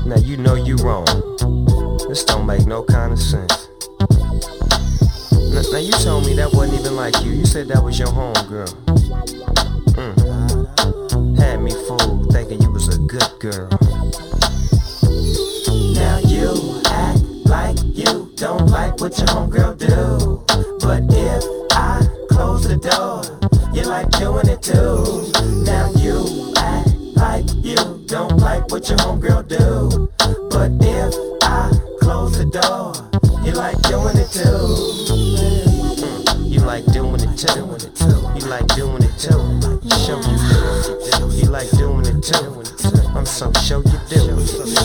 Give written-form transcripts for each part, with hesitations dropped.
Now you know you wrong. This don't make no kind of sense. Now you told me that wasn't even like you. You said that was your homegirl. Had me fooled thinking you was a good girl. Now you act like you don't like what your homegirl do. But if I close the door, you like doing it too. Now you act like you don't like what your homegirl do. But if I close the door, you like doing it too. You like doing it too. You like doing it too. Show you do. You like doing it too. I'm so sure you do.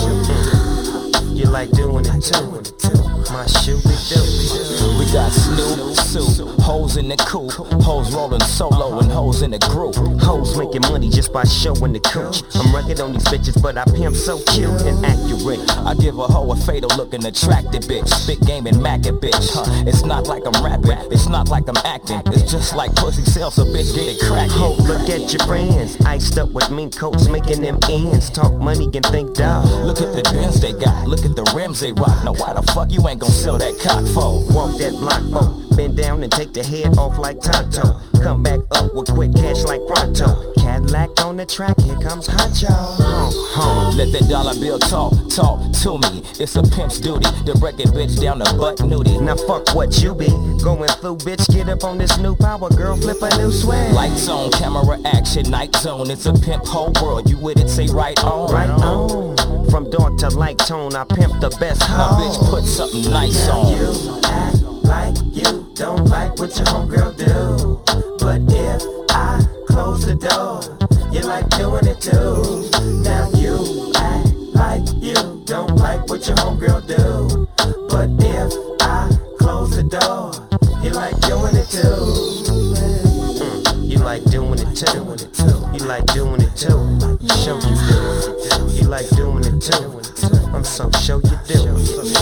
You like doing it too. My shoe we do. We got Snoop, Soup, hoes in the coupe, hoes rolling solo and hoes in the group. Hoes making money just by showing the cooch. I'm rugged on these bitches, but I pimp so cute and accurate. I give a hoe a fatal looking attractive bitch. Spit game and Mac a bitch, huh? It's not like I'm rapping, it's not like I'm acting. It's just like pussy sales, so bitch get it crackin'. Ho, look at your friends, iced up with mink coats, making them ends. Talk money and think dog. Look at the Benz they got, look at the rims they rock. Now why the fuck you ain't gon' sell that cock for? Walk that block boat, bend down and take the head off like Tonto. Come back up with quick cash like Pronto. Cadillac on the track, here comes Huncho. Let that dollar bill talk to me. It's a pimp's duty to break a bitch down to butt nudie. Now fuck what you be going through, bitch. Get up on this new power, girl, flip a new swag. Lights on, camera action, night zone. It's a pimp whole world. You with it? Say right on. Right on. From dark to light tone, I pimp the best. Now bitch, put something nice on. You act like you don't like what your homegirl do. But if I close the door, you like doing it too. Now you act like you don't like what your homegirl do. But if I close the door, you like doing it too. You like doing it too. You like doing it too. Show you do. You like doing it too. I'm so sure you do.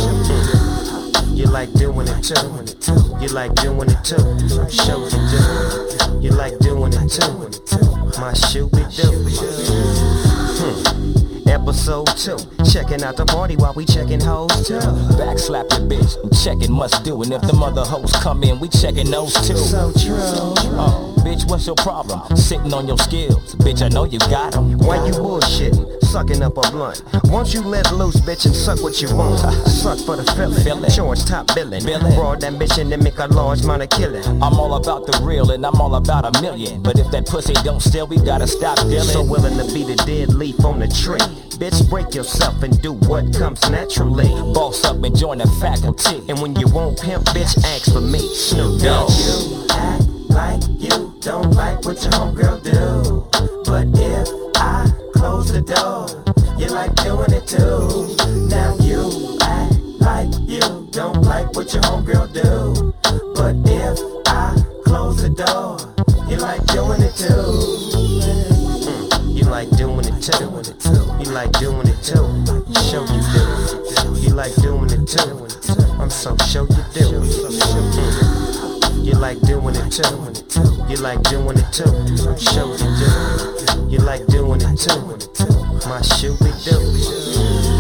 You like doing it too. You like doing it too. I'm sure you do. You like doing it too. My shoe we do. Episode 2, checking out the party while we checking hoes too. Backslap your bitch and checking must do. And if the mother hoes come in, we checking those too. So true. Bitch, what's your problem? Sitting on your skills. Bitch, I know you got them. Why you bullshitting? Sucking up a blunt. Won't you let loose, bitch, and suck what you want? Suck for the feeling. George top billing. Broad ambition to make a large amount of killing. I'm all about the real and I'm all about a million. But if that pussy don't steal, we gotta stop dealing. So willing to be the dead leaf on the tree. Bitch, break yourself and do what comes naturally. Boss up and join the faculty. And when you won't pimp, bitch, ask for me. Snoop Dogg. You act like you don't like what your homegirl do. But if I close the door, you like doing it too. Now you act like you don't like what your homegirl do. But if I close the door, you like doing it too. You like doing it too. You like doing it too. Show you do. You like doing it too. I'm so sure you do. You like doing it too. You like doing it too. I'm sure you do. You like doing it too. My shoe we do.